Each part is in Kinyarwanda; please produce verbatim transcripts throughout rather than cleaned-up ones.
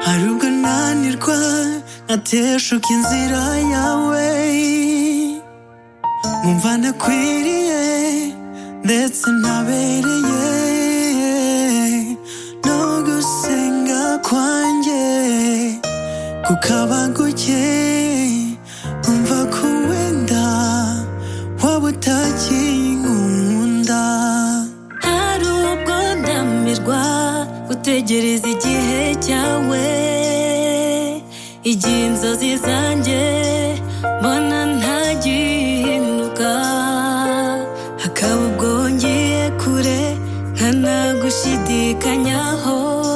hari ubwo nanirwa nkateshuka inzira yawe, nkumva nakwiriye ndetse ntabereye no gusenga kwanjye kukaba guke, nkumva ko wenda waba utakinkunda. Hari ubwo ndamirwa gutegereza igihe cyawe, igihe inzozi zanjye mbona ntagihinduka, hakaba ubwo ngiye kure nkanagushidikanyaho.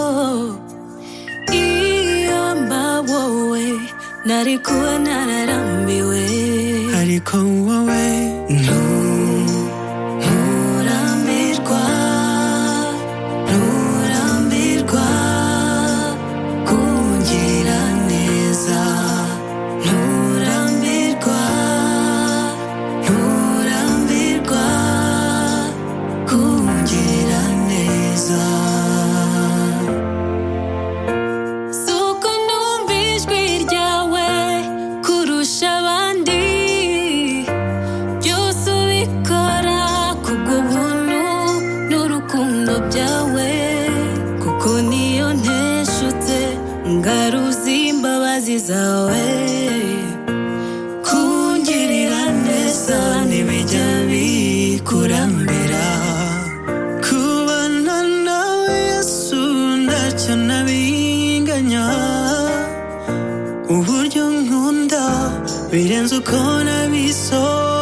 Iyo mba wowe nari kuba nararambiwe, ariko wowe nturambirwa, nturambirwa kungira neza, nturambirwa, nturambirwa kungira neza. Suko numva ijwi ryawe kurusha abandi, byose ubikora kubw'ubuntu n'urukundo byawe, kuko niyo nteshutse ngaruza imbabazi zawe. Kungirira neza ntibijya bikurambira, kubana nawe Yesu ntacyo nabinganya, uburyo nkunda birenze uko nabisobanura.